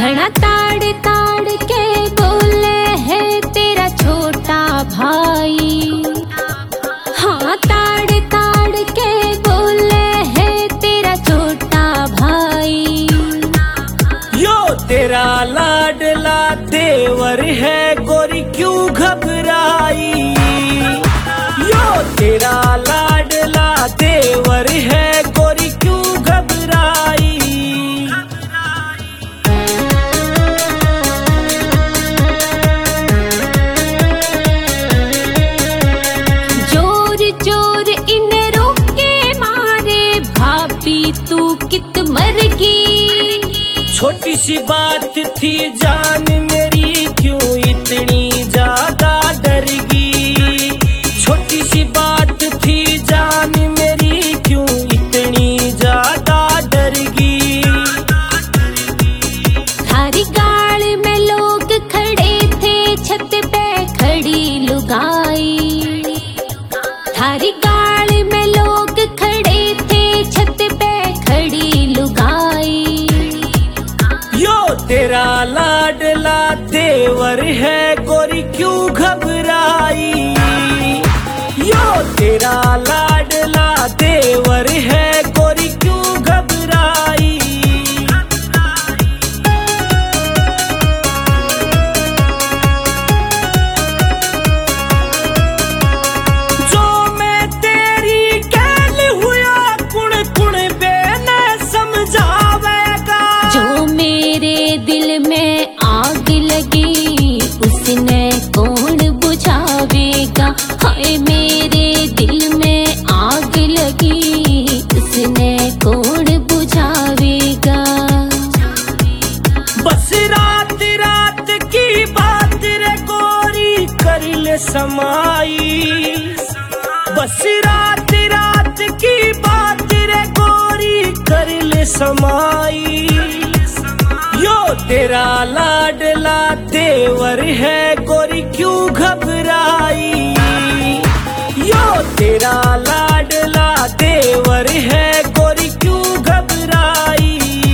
घड़ा ताड़ ताड़ के बोले है तेरा छोटा भाई। हाँ ताड़ ताड़ के बोले है तेरा छोटा भाई। यो तेरा लाडला देवर है गोरी क्यों घबराई। यो तेरा लाडला देवर है गोरी क्यों घबराई। जोर जोर इन रोके मारे भाभी तू कित मरगी। छोटी सी बात थी जान मेरी क्यों इतनी ज्यादा डरगी। छोटी सी बात थी जान मेरी क्यों इतनी ज्यादा डरगी। थारी गाल में लोग खड़े थे छत पे खड़ी लुगाई। थारी गाल में लोग खड़े थे छत पे खड़ी लुगाई। यो तेरा लाडला देवर है गोरी क्यों घबराई। यो तेरा लाडला देवर है गोरी क्यों घबराई। जो मैं तेरी गैल हुआ कुण कुण बेने समझावेगा। जो मेरे दिल में आग लगी उसने कौन बुझावेगा। हाय मेरे दिल में आग लगी उसने कौन बुझावेगा। बस रात रात की बात रे गोरी कर ले समाई। बस रात रात की बात रे गोरी कर ले समाई। यो तेरा लाडला देवर है गोरी क्यों घबराई। यो तेरा लाडला देवर है गोरी क्यों घबराई।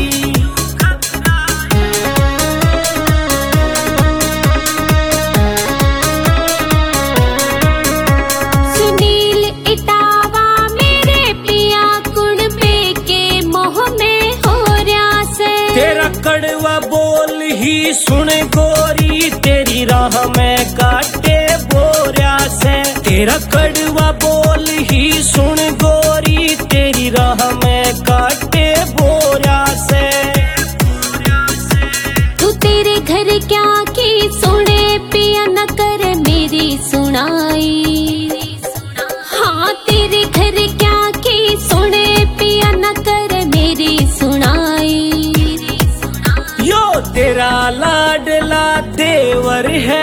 सुनील इटावा मेरे पिया कुड़बे के मोह में हो रहा से। तेरा कड़वा बोल ही सुन गोरी तेरी राह में काटे बोरिया से। तेरा कड़वा बोल ही सुन गोरी तेरी राह में काटे बोरिया से। तू तेरे घर क्या की सुने पिया न कर मेरी सुनाई। हाँ तेरे घर क्या की सुने पिया न कर मेरी सुनाई। यो तेरा लाडला देवर है